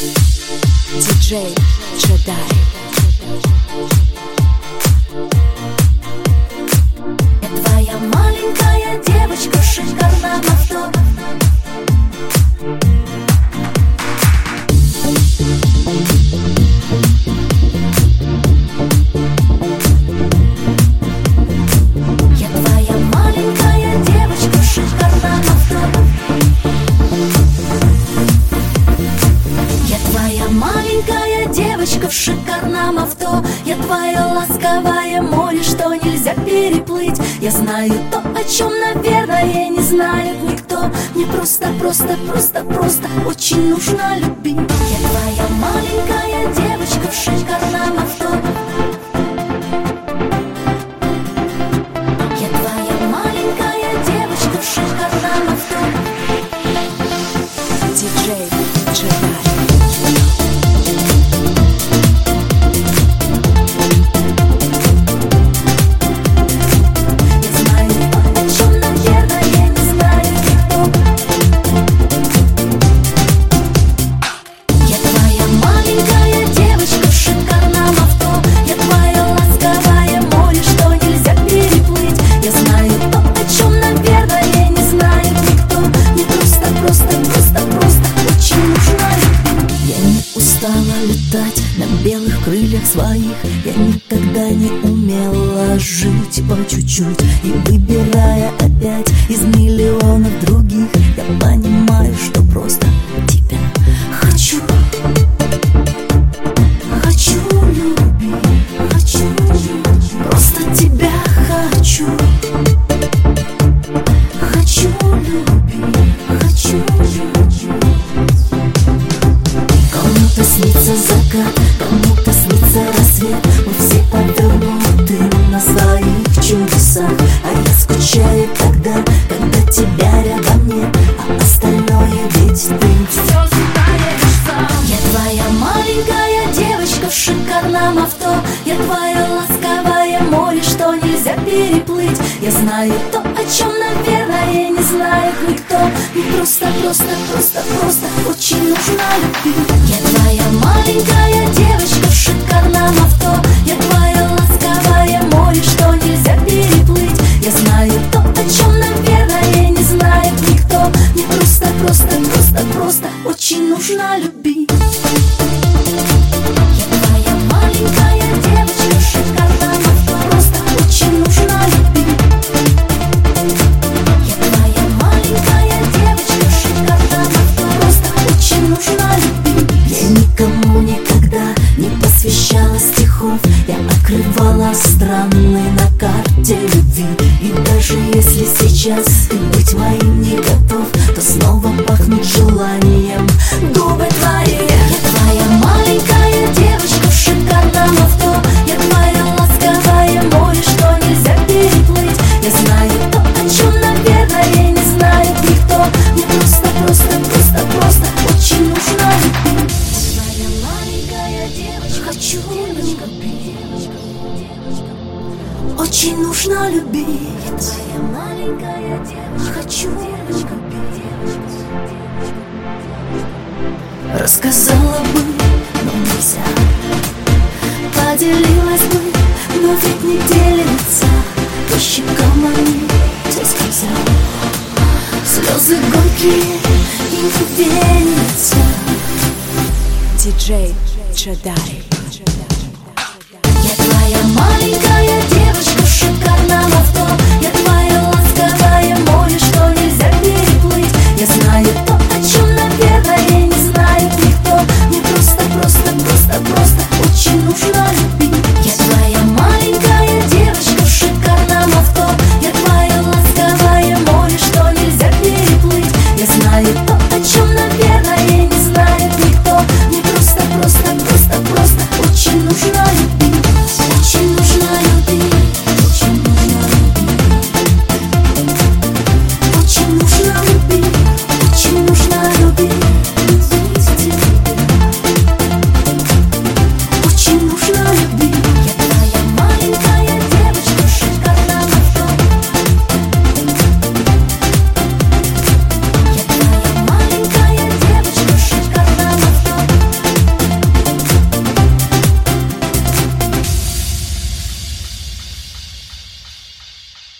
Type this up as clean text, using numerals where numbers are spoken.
Диджей Джедай. Я твоя маленькая девочка в шикарном авто. Я твоя маленькая девочка в шикарном авто. Я твоя маленькая девочка в шикарном авто. Я твое ласковое море, что нельзя переплыть. Я знаю то, о чем, наверное, не знает никто. Мне просто очень нужно любить. Я твоя маленькая девочка в шикарном авто. Я твоя маленькая девочка в шикарном авто. Диджей Джедай. Летать на белых крыльях своих. Я никогда не умела жить по чуть-чуть. И выбирая опять из миллионов других, я понимаю, что просто тебя хочу. Хочу любить, хочу любить. Просто тебя хочу. Хочу любить, хочу любить. Кому-то снится закат, кому-то снится рассвет. Мы все повернуты на своих чудесах. А я скучаю, когда тебя рядом нет. А остальное ведь ты все знаешь сам. Я твоя маленькая девочка в шикарном авто. Я твое ласковое море, что нельзя переплыть. Я знаю то, о чем, наверное, не знает никто. Мне просто очень нужно любить. Я твоя маленькая девочка в шикарном авто. Я твое ласковое море, что нельзя переплыть. Я знаю то, о чем, наверное, не знает никто. Мне просто очень нужно любить. Я твоя маленькая девочка в шикарном авто. Просто очень нужно любить. Я твоя маленькая девочка в шикарном авто. Просто очень нужно любить. Я никому никогда не посвящала стихов. Я открывала страны на карте любви. И даже если сейчас ты быть моим не готов, то снова пахнут желанием губы твои. Я твоя маленькая девочка в шикарном авто. Я твое ласковое море, что нельзя переплыть. Я знаю то, о чем, наверное, не знает никто. Мне просто очень нужно любить. Твоя маленькая девочка, хочу любить. Очень нужно любить. Твоя маленькая девочка, хочу любить. Рассказала бы, но нельзя. Поделилась бы, но ведь не делится. По щекам они все скользят. Слезы горькие и не верится. Диджей Джедай. Я твоя маленькая девочка.